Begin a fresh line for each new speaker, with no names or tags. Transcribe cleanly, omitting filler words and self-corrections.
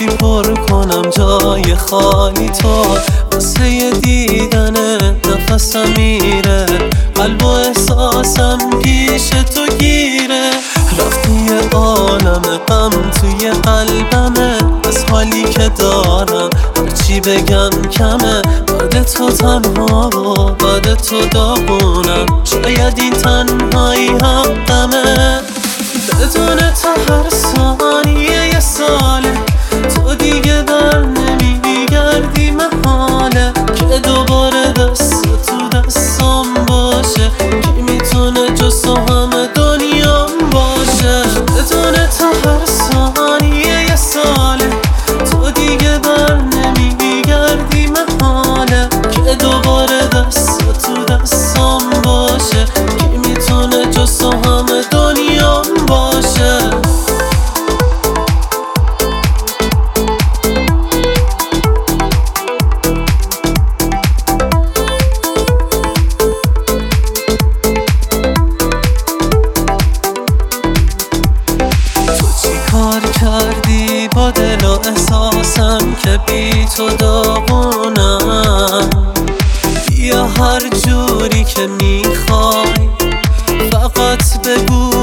پر کنم جای خالی تو، واسه دیدن نفسم میره، قلب و احساسم پیش تو گیره. رفتی یه عالم غم توی قلبمه، از حالی که دارم هرچی بگم کمه. بعد تو تنها و بعد تو داغونم، شاید این تنهایی حقمه. بدون تو هر ثانیه یه ساله، تو دیگه بر نمیگردی محاله که دوباره دست تو دستم باشه. کی میتونه جز تو همه دنیام باشه؟ بدون تو هر ثانیه یه ساله، تو دیگه بر نمیگردی محاله که دوباره دست تو دستم باشه. کی میتونه جز تو همه دنیام باشه؟ کار کردی با دل و احساسم که بی تو داغونم؟ یا هر جوری که میخوای، فقط بگو